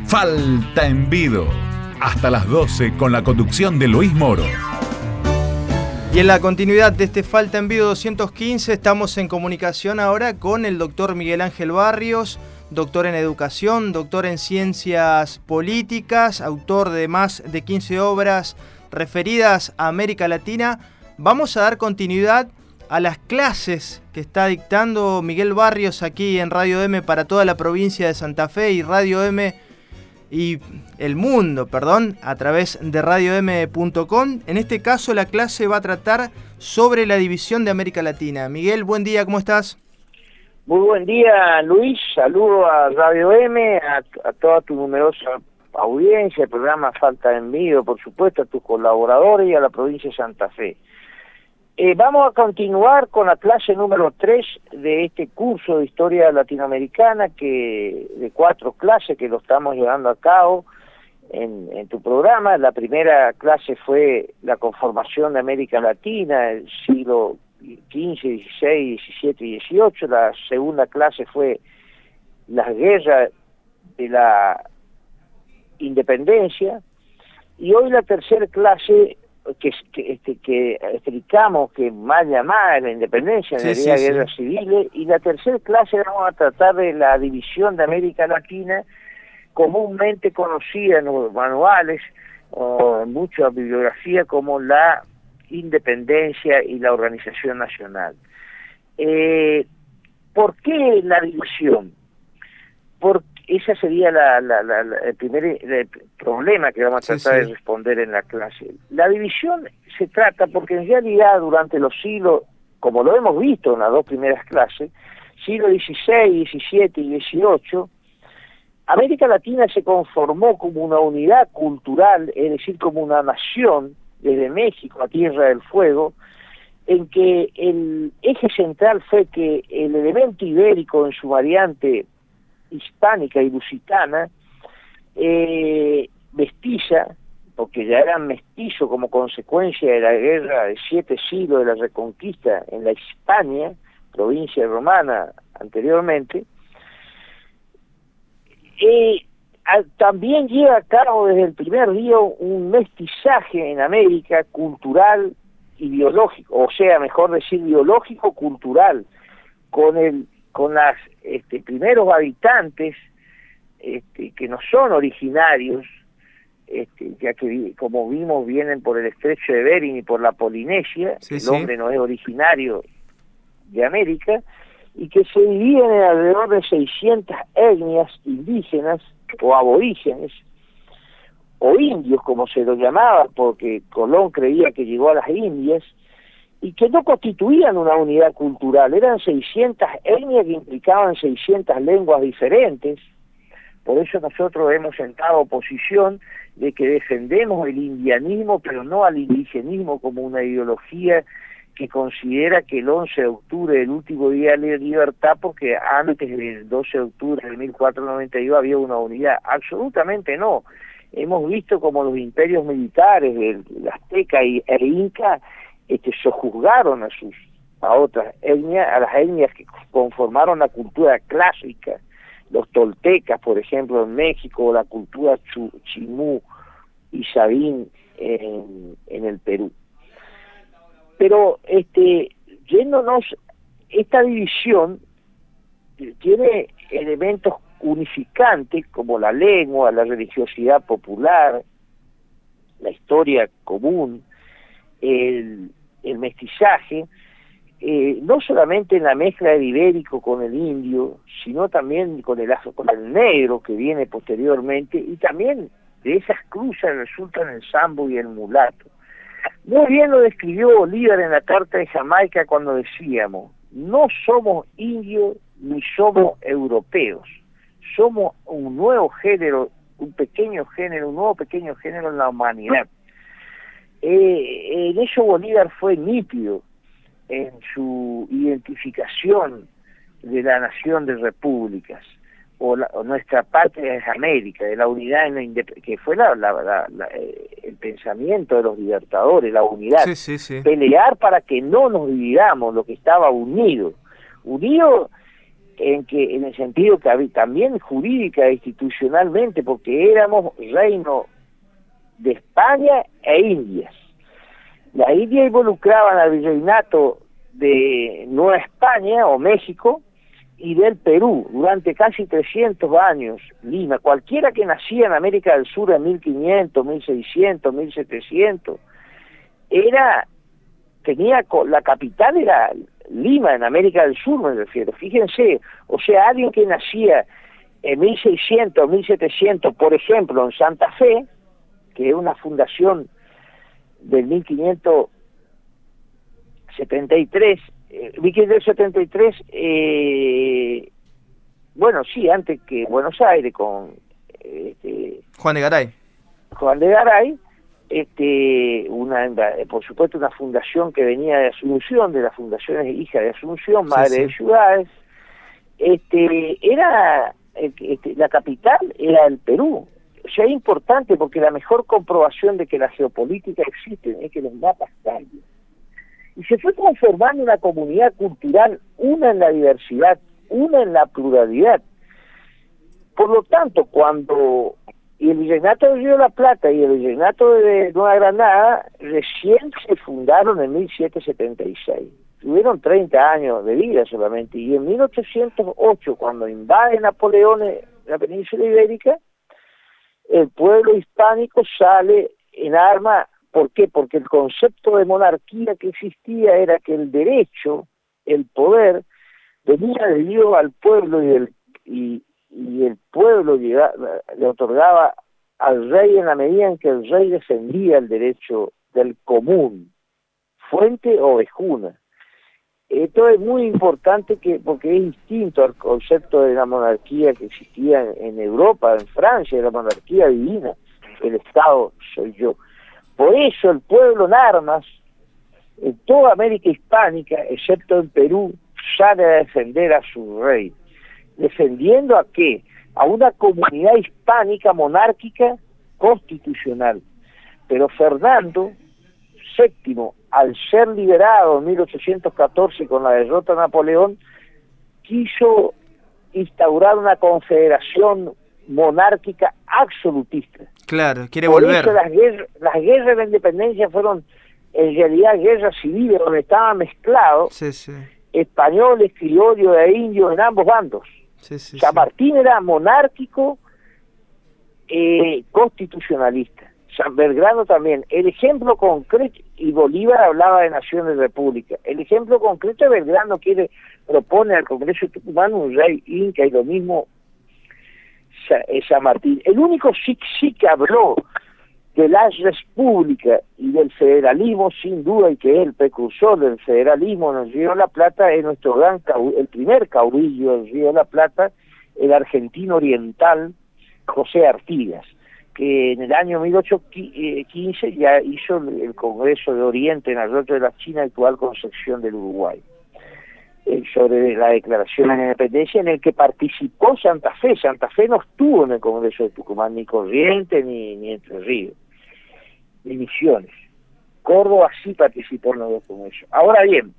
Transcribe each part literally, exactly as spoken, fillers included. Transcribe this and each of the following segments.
Falta Envido. Hasta las doce con la conducción de Luis Moro. Y en la continuidad de este Falta Envido doscientos quince estamos en comunicación ahora con el doctor Miguel Ángel Barrios, doctor en Educación, doctor en Ciencias Políticas, autor de más de quince obras referidas a América Latina. Vamos a dar continuidad a las clases que está dictando Miguel Barrios aquí en Radio M para toda la provincia de Santa Fe y Radio M y el mundo, perdón, a través de radio m punto com. En este caso la clase va a tratar sobre la división de América Latina. Miguel, buen día, ¿cómo estás? Muy buen día, Luis. Saludo a Radio M, a, a toda tu numerosa audiencia, el programa Falta Envido, por supuesto, a tus colaboradores y a la provincia de Santa Fe. Eh, vamos a continuar con la clase número tres de este curso de Historia Latinoamericana, que de cuatro clases que lo estamos llevando a cabo en, en tu programa. La primera clase fue la conformación de América Latina, el siglo quince, dieciséis, diecisiete y dieciocho. La segunda clase fue las guerras de la independencia. Y hoy la tercera clase que, que, este, que explicamos que mal llamada la independencia, en sí, realidad sí, guerras sí. civiles, y la tercera clase vamos a tratar de la división de América Latina, comúnmente conocida en los manuales o en mucha bibliografía como la independencia y la organización nacional. Eh, ¿Por qué la división? Porque ese sería la, la, la, la, el primer el problema que vamos a tratar sí, sí. de responder en la clase. La división se trata porque en realidad durante los siglos, como lo hemos visto en las dos primeras clases, siglo dieciséis, diecisiete y dieciocho, América Latina se conformó como una unidad cultural, es decir, como una nación, desde México a Tierra del Fuego, en que el eje central fue que el elemento ibérico en su variante hispánica y lusitana, eh, mestiza, porque ya eran mestizos como consecuencia de la guerra de siete siglos de la Reconquista en la Hispania, provincia romana anteriormente, eh, a, también lleva a cabo desde el primer día un mestizaje en América cultural y biológico, o sea, mejor decir biológico-cultural, con el con los este, primeros habitantes este, que no son originarios, este, ya que como vimos vienen por el estrecho de Bering y por la Polinesia, sí, el sí. hombre no es originario de América, y que se dividen en alrededor de seiscientas etnias indígenas o aborígenes, o indios como se lo llamaba, porque Colón creía que llegó a las Indias, y que no constituían una unidad cultural, eran seiscientas etnias que implicaban seiscientas lenguas diferentes. Por eso nosotros hemos sentado posición de que defendemos el indianismo, pero no al indigenismo como una ideología que considera que el once de octubre, el último día de libertad, porque antes del doce de octubre de mil cuatrocientos noventa y dos había una unidad. Absolutamente no. Hemos visto como los imperios militares, el, el azteca y el inca, Este, sojuzgaron a sus a otras etnias, a las etnias que conformaron la cultura clásica, los toltecas, por ejemplo, en México, o la cultura chu, chimú y sabín en, en el Perú. Pero este, yéndonos, esta división tiene elementos unificantes como la lengua, la religiosidad popular, la historia común, el el mestizaje, eh, no solamente en la mezcla del ibérico con el indio, sino también con el afro, con el negro que viene posteriormente, y también de esas cruzas resultan el sambo y el mulato. Muy bien lo describió Bolívar en la Carta de Jamaica cuando decíamos, no somos indios ni somos europeos, somos un nuevo género, un pequeño género, un nuevo pequeño género en la humanidad. Eh, en eso Bolívar fue nítido en su identificación de la nación de repúblicas, o, la, o nuestra patria es América, de la unidad en la indep- que fue la, la, la, la, el pensamiento de los libertadores, la unidad, sí, sí, sí. Pelear para que no nos dividamos, lo que estaba unido, unido en que en el sentido que había, también jurídica e institucionalmente, porque éramos reino de España e Indias. La India involucraban al virreinato de Nueva España o México y del Perú durante casi trescientos años. Lima, cualquiera que nacía en América del Sur en mil quinientos, mil seiscientos, mil setecientos, era, tenía, la capital era Lima, en América del Sur me refiero. Fíjense, o sea, alguien que nacía en mil seiscientos, mil setecientos, por ejemplo, en Santa Fe, que es una fundación del mil quinientos setenta y tres, eh, mil quinientos setenta y tres, eh, bueno, sí, antes que Buenos Aires, con este, Juan de Garay. Juan de Garay, este, una, por supuesto una fundación que venía de Asunción, de las fundaciones hija de Asunción, madre sí, sí. de ciudades, este, era, este, la capital era el Perú. O sea, es importante porque la mejor comprobación de que la geopolítica existe es que los mapas cambian. Y se fue conformando una comunidad cultural, una en la diversidad, una en la pluralidad. Por lo tanto, cuando el Virreinato de Río de la Plata y el Virreinato de Nueva Granada recién se fundaron en mil setecientos setenta y seis. Tuvieron treinta años de vida solamente. Y en mil ochocientos ocho, cuando invade Napoleón la península ibérica, el pueblo hispánico sale en arma. ¿Por qué? Porque el concepto de monarquía que existía era que el derecho, el poder, venía de Dios al pueblo y el, y, y el pueblo llegaba, le otorgaba al rey en la medida en que el rey defendía el derecho del común, fuente o vejuna. Esto es muy importante que porque es distinto al concepto de la monarquía que existía en, en Europa, en Francia, la monarquía divina, el Estado soy yo. Por eso el pueblo en armas, en toda América hispánica, excepto en Perú, sale a defender a su rey. ¿Defendiendo a qué? A una comunidad hispánica monárquica constitucional. Pero Fernando séptimo, al ser liberado en mil ochocientos catorce con la derrota de Napoleón, quiso instaurar una confederación monárquica absolutista. Claro, quiere Por volver. Eso las guerras, las guerras de la independencia fueron en realidad guerras civiles donde estaban mezclados sí, sí. españoles, criollos e indios en ambos bandos. Sí, sí, San sí. Martín era monárquico, eh, constitucionalista. San Belgrano también. El ejemplo concreto, y Bolívar hablaba de nación y república. El ejemplo concreto de Belgrano quiere, propone al Congreso de Tucumán un rey inca y lo mismo San Martín. El único sí, sí que habló de la república y del federalismo, sin duda, y que es el precursor del federalismo en el Río de la Plata, es nuestro gran caudillo, el primer caudillo del Río de la Plata, el argentino oriental José Artigas, que en el año mil ochocientos quince ya hizo el Congreso de Oriente en Arroyo de la China, actual Concepción del Uruguay, eh, sobre la declaración de la independencia, en el que participó Santa Fe. Santa Fe no estuvo en el Congreso de Tucumán, ni Corrientes, ni, ni Entre Ríos, ni Misiones. Córdoba sí participó en los dos congresos. Ahora bien,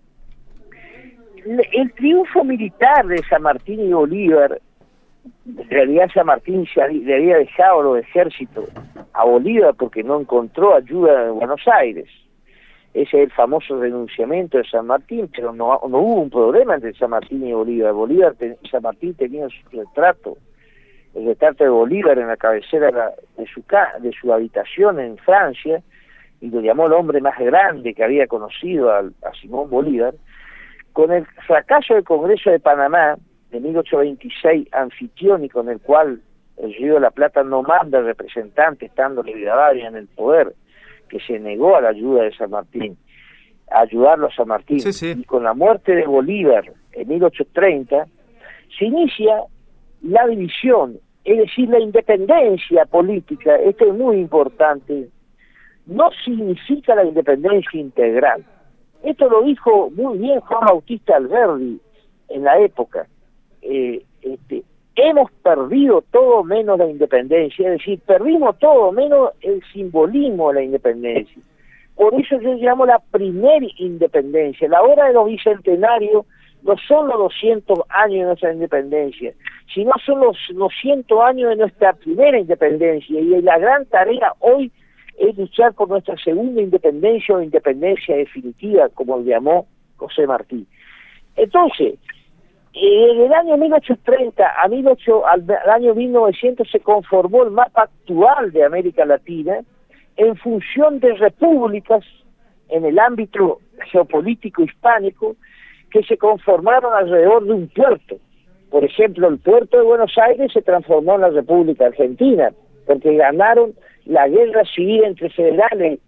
el triunfo militar de San Martín y Bolívar, en realidad San Martín se le había dejado los ejércitos a Bolívar porque no encontró ayuda en Buenos Aires. Ese es el famoso renunciamiento de San Martín, pero no, no hubo un problema entre San Martín y Bolívar. Bolívar ten, San Martín tenía su retrato, el retrato de Bolívar en la cabecera de, la, de, su, de su habitación en Francia, y lo llamó el hombre más grande que había conocido a, a Simón Bolívar. Con el fracaso del Congreso de Panamá de mil ochocientos veintiséis, anfitrión, y con el cual el Río de la Plata no manda representante, estando Rivadavia en el poder, que se negó a la ayuda de San Martín, a ayudarlo a San Martín, sí, sí. Y con la muerte de Bolívar en mil ochocientos treinta, se inicia la división, es decir, la independencia política. Esto es muy importante, no significa la independencia integral. Esto lo dijo muy bien Juan Bautista Alberdi en la época. Eh, este, hemos perdido todo menos la independencia, es decir, perdimos todo menos el simbolismo de la independencia. Por eso yo llamo la primera independencia. La hora de los bicentenarios no son los doscientos años de nuestra independencia, sino son los doscientos años de nuestra primera independencia, y la gran tarea hoy es luchar por nuestra segunda independencia o independencia definitiva, como lo llamó José Martí. Entonces, en el año mil ochocientos treinta a mil ocho, al, al año mil novecientos se conformó el mapa actual de América Latina en función de repúblicas en el ámbito geopolítico hispánico que se conformaron alrededor de un puerto. Por ejemplo, el puerto de Buenos Aires se transformó en la República Argentina, porque ganaron la guerra civil entre federales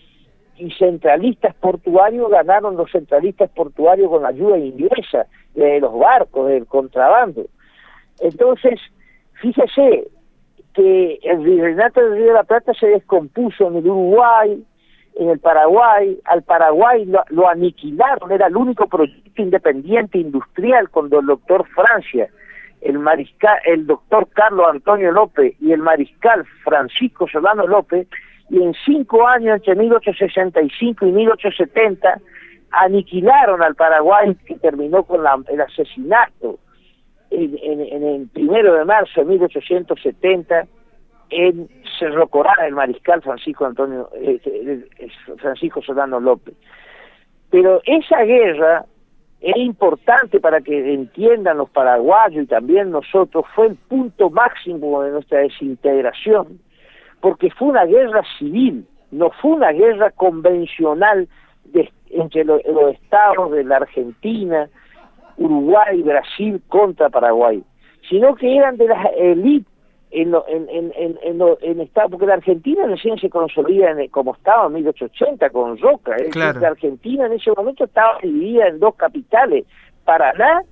y centralistas portuarios, ganaron los centralistas portuarios con la ayuda inglesa, de los barcos, del contrabando. Entonces, fíjese que el virreinato del Río de la Plata se descompuso en el Uruguay, en el Paraguay. Al Paraguay lo, lo aniquilaron, era el único proyecto independiente industrial cuando el doctor Francia, el mariscal, el doctor Carlos Antonio López y el mariscal Francisco Solano López, y en cinco años, entre mil ochocientos sesenta y cinco y mil ochocientos setenta, aniquilaron al Paraguay, que terminó con la, el asesinato en, en, en el primero de marzo de mil ochocientos setenta en Cerro Corá, el mariscal Francisco Antonio eh, eh, Francisco Solano López. Pero esa guerra es importante para que entiendan los paraguayos y también nosotros, fue el punto máximo de nuestra desintegración, porque fue una guerra civil, no fue una guerra convencional de, entre lo, los estados de la Argentina, Uruguay, Brasil contra Paraguay, sino que eran de las élites en, lo, en, en, en, en, lo, en estado, porque la Argentina recién se consolida en, como estaba en mil ochocientos ochenta con Roca. Es claro. decir, la Argentina en ese momento estaba dividida en dos capitales, Paraná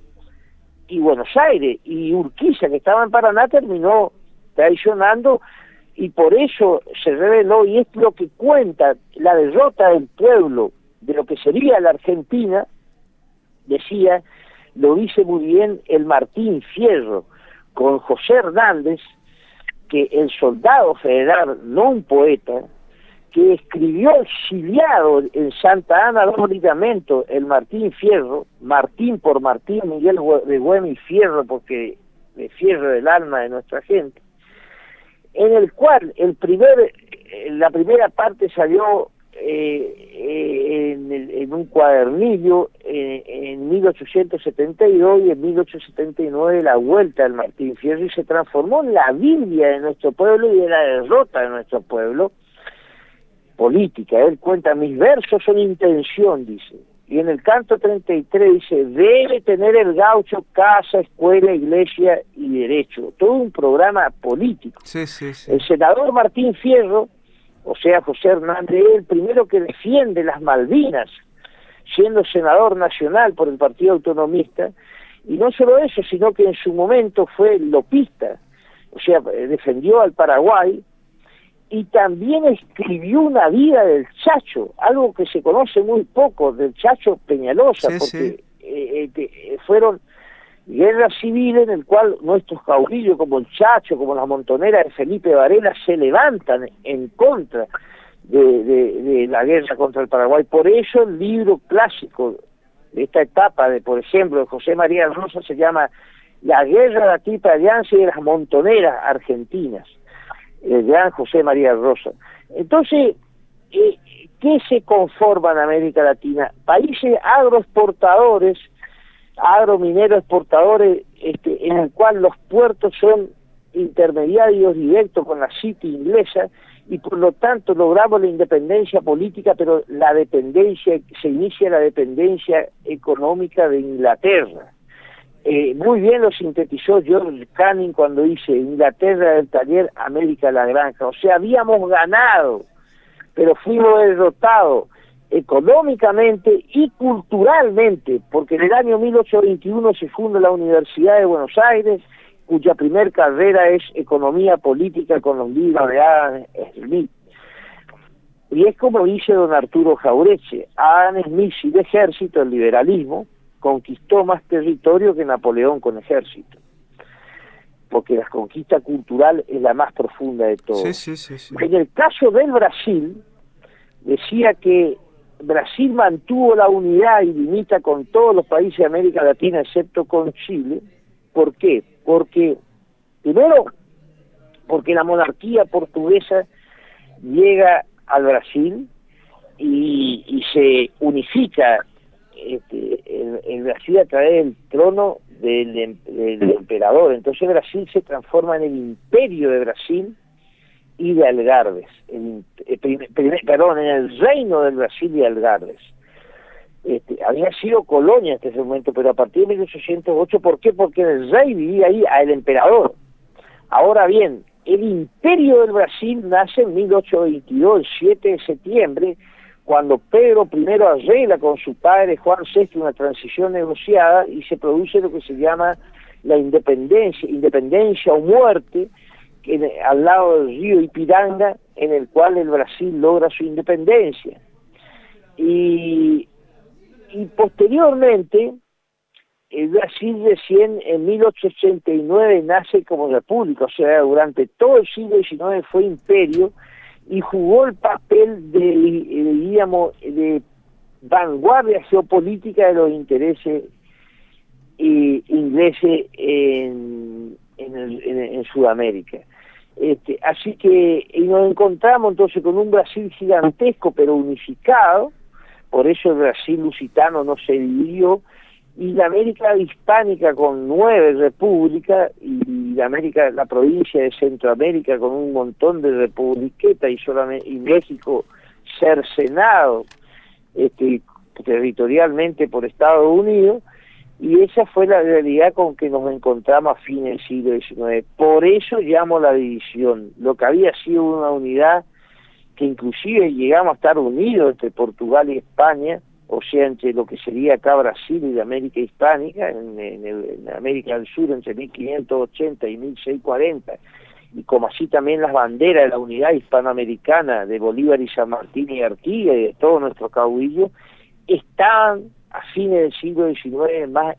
y Buenos Aires, y Urquiza, que estaba en Paraná, terminó traicionando, y por eso se reveló, y es lo que cuenta la derrota del pueblo de lo que sería la Argentina. Decía, lo dice muy bien el Martín Fierro con José Hernández, que el soldado federal, no un poeta, que escribió exiliado en Santa Ana dos ligamentos, el Martín Fierro, Martín por Martín, Miguel de Güemes y Fierro, porque de fierro del alma de nuestra gente, en el cual el primer, la primera parte salió eh, eh, en, el, en un cuadernillo eh, en mil ochocientos setenta y dos, y en mil ochocientos setenta y nueve la vuelta del Martín Fierro, y se transformó en la Biblia de nuestro pueblo y de la derrota de nuestro pueblo política. Él cuenta, mis versos son intención, dice, y en el canto treinta y tres dice, debe tener el gaucho casa, escuela, iglesia y derecho. Todo un programa político. Sí, sí, sí. El senador Martín Fierro, o sea, José Hernández, es el primero que defiende las Malvinas, siendo senador nacional por el Partido Autonomista, y no solo eso, sino que en su momento fue lopista, o sea, defendió al Paraguay, y también escribió una vida del Chacho, algo que se conoce muy poco, del Chacho Peñalosa, sí, porque sí. Eh, eh, fueron guerras civiles en el cual nuestros caudillos como el Chacho, como las montoneras de Felipe Varela, se levantan en contra de, de, de la guerra contra el Paraguay. Por eso el libro clásico de esta etapa, de por ejemplo, de José María Rosa, se llama La guerra de la Triple Alianza y de las montoneras argentinas, el gran José María Rosa. Entonces, eh, ¿qué se conforma en América Latina? Países agroexportadores, agromineros exportadores, este, en el cual los puertos son intermediarios directos con la City inglesa, y por lo tanto logramos la independencia política, pero la dependencia, se inicia la dependencia económica de Inglaterra. Eh, muy bien lo sintetizó George Canning cuando dice Inglaterra del taller, América la granja. O sea, habíamos ganado, pero fuimos derrotados económicamente y culturalmente, porque en el año mil ochocientos veintiuno se funda la Universidad de Buenos Aires, cuya primer carrera es Economía Política con los libros de Adam Smith. Y es como dice don Arturo Jauretche, Adam Smith sin ejército, el liberalismo, conquistó más territorio que Napoleón con ejército, porque la conquista cultural es la más profunda de todas. Sí, sí, sí, sí. En el caso del Brasil, decía que Brasil mantuvo la unidad y limita con todos los países de América Latina excepto con Chile. ¿Por qué? Porque, primero, porque la monarquía portuguesa llega al Brasil y, y se unifica este, el, el Brasil a través del trono del, del emperador. Entonces Brasil se transforma en el imperio de Brasil y de Algarbes, el, el primer, primer, perdón, en el reino del Brasil y Algarbes. Este, había sido colonia hasta ese momento, pero a partir de mil ochocientos ocho, ¿por qué? Porque el rey vivía ahí, el emperador. Ahora bien, el imperio del Brasil nace en mil ochocientos veintidós, el siete de septiembre, cuando Pedro primero arregla con su padre Juan sexto una transición negociada y se produce lo que se llama la independencia, independencia o muerte, en, al lado del río Ipiranga, en el cual el Brasil logra su independencia. Y, y posteriormente, el Brasil recién en mil ochocientos ochenta y nueve nace como república, o sea, durante todo el siglo diecinueve fue imperio y jugó el papel de, de, digamos, de vanguardia geopolítica de los intereses eh, ingleses en, en, el, en, en Sudamérica. Este, así que y nos encontramos entonces con un Brasil gigantesco pero unificado, por eso el Brasil lusitano no se dividió, y la América hispánica con nueve repúblicas, y la América, la provincia de Centroamérica con un montón de republiquetas, y solamente y México cercenado este, territorialmente por Estados Unidos, y esa fue la realidad con que nos encontramos a fines del siglo diecinueve. Por eso llamo la división, lo que había sido una unidad que inclusive llegamos a estar unidos entre Portugal y España, o sea, entre lo que sería acá Brasil y la América hispánica, en, en, el, en América del Sur entre mil quinientos ochenta y mil seiscientos cuarenta, y como así también las banderas de la unidad hispanoamericana de Bolívar y San Martín y Artigas y de todos nuestros caudillos, estaban a fines del siglo diecinueve más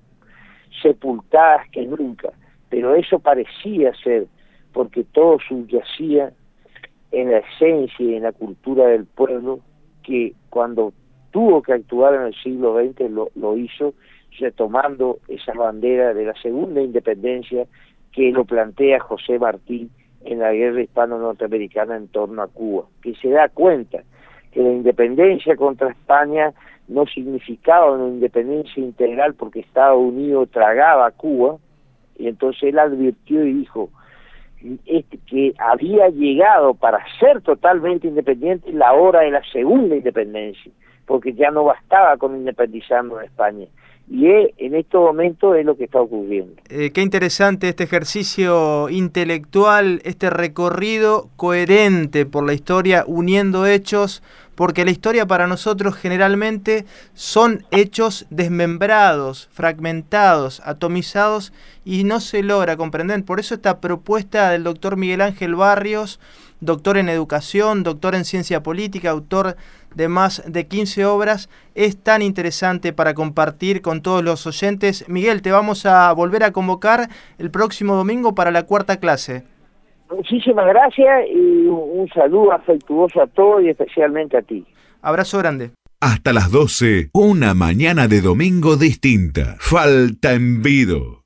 sepultadas que nunca, pero eso parecía ser porque todo subyacía en la esencia y en la cultura del pueblo, que cuando tuvo que actuar en el siglo veinte lo, lo hizo retomando esa bandera de la segunda independencia que lo plantea José Martí en la guerra hispano-norteamericana en torno a Cuba, que se da cuenta que la independencia contra España no significaba una independencia integral porque Estados Unidos tragaba a Cuba, y entonces él advirtió y dijo este, que había llegado para ser totalmente independiente la hora de la segunda independencia, porque ya no bastaba con independizarnos de España. Y es, en estos momentos es lo que está ocurriendo. Eh, qué interesante este ejercicio intelectual, este recorrido coherente por la historia, uniendo hechos, porque la historia para nosotros generalmente son hechos desmembrados, fragmentados, atomizados, y no se logra comprender. Por eso esta propuesta del doctor Miguel Ángel Barrios, doctor en educación, doctor en ciencia política, autor de más de quince obras, es tan interesante para compartir con todos los oyentes. Miguel, te vamos a volver a convocar el próximo domingo para la cuarta clase. Muchísimas gracias y un saludo afectuoso a todos y especialmente a ti. Abrazo grande. Hasta las doce, una mañana de domingo distinta. Falta en Vido.